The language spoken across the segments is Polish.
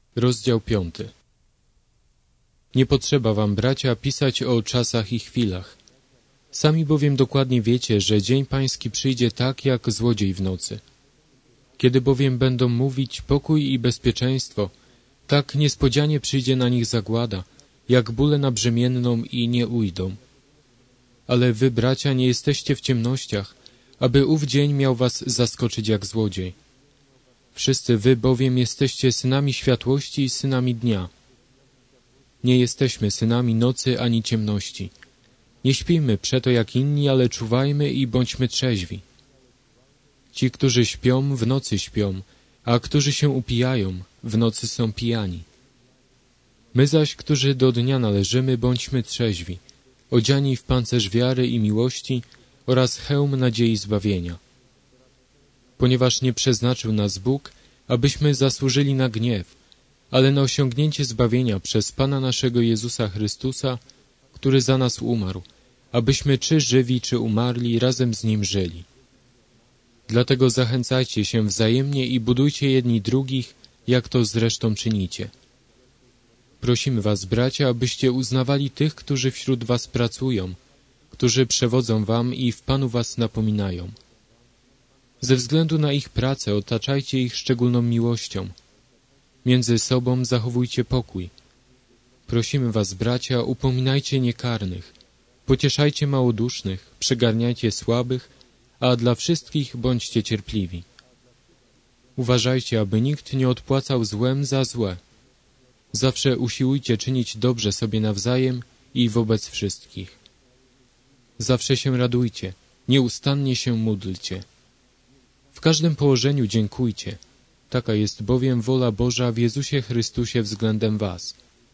Rozdział 5. Nie potrzeba wam, bracia, pisać o czasach i chwilach. Sami bowiem dokładnie wiecie, że dzień pański przyjdzie tak, jak złodziej w nocy. Kiedy bowiem będą mówić pokój i bezpieczeństwo, tak niespodzianie przyjdzie na nich zagłada, jak bóle na brzemienną i nie ujdą. Ale wy, bracia, nie jesteście w ciemnościach, aby ów dzień miał was zaskoczyć jak złodziej. Wszyscy wy bowiem jesteście synami światłości i synami dnia. Nie jesteśmy synami nocy ani ciemności. Nie śpijmy przeto jak inni, ale czuwajmy i bądźmy trzeźwi. Ci, którzy śpią, w nocy śpią, a którzy się upijają, w nocy są pijani. My zaś, którzy do dnia należymy, bądźmy trzeźwi, odziani w pancerz wiary i miłości oraz hełm nadziei zbawienia. Ponieważ nie przeznaczył nas Bóg, abyśmy zasłużyli na gniew, ale na osiągnięcie zbawienia przez Pana naszego Jezusa Chrystusa, który za nas umarł, abyśmy czy żywi, czy umarli, razem z Nim żyli. Dlatego zachęcajcie się wzajemnie i budujcie jedni drugich, jak to zresztą czynicie. Prosimy was, bracia, abyście uznawali tych, którzy wśród was pracują, którzy przewodzą wam i w Panu was napominają. Ze względu na ich pracę otaczajcie ich szczególną miłością. Między sobą zachowujcie pokój. Prosimy was, bracia, upominajcie niekarnych, pocieszajcie małodusznych, przygarniajcie słabych, a dla wszystkich bądźcie cierpliwi. Uważajcie, aby nikt nie odpłacał złem za złe. Zawsze usiłujcie czynić dobrze sobie nawzajem i wobec wszystkich. Zawsze się radujcie, nieustannie się módlcie. W każdym położeniu dziękujcie. Taka jest bowiem wola Boża w Jezusie Chrystusie względem was.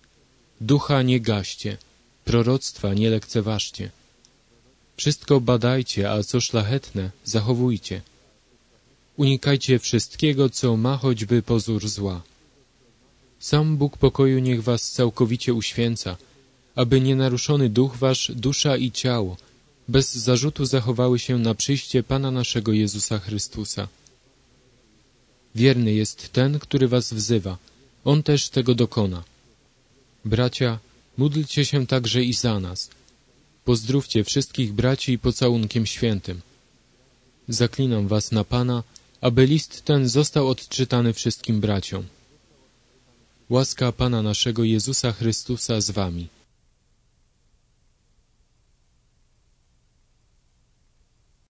Ducha nie gaście, proroctwa nie lekceważcie. Wszystko badajcie, a co szlachetne, zachowujcie. Unikajcie wszystkiego, co ma choćby pozór zła. Sam Bóg pokoju niech was całkowicie uświęca, aby nienaruszony duch wasz, dusza i ciało bez zarzutu zachowały się na przyjście Pana naszego Jezusa Chrystusa. Wierny jest ten, który was wzywa. On też tego dokona. Bracia, módlcie się także i za nas. Pozdrówcie wszystkich braci pocałunkiem świętym. Zaklinam was na Pana, aby list ten został odczytany wszystkim braciom. Łaska Pana naszego Jezusa Chrystusa z wami.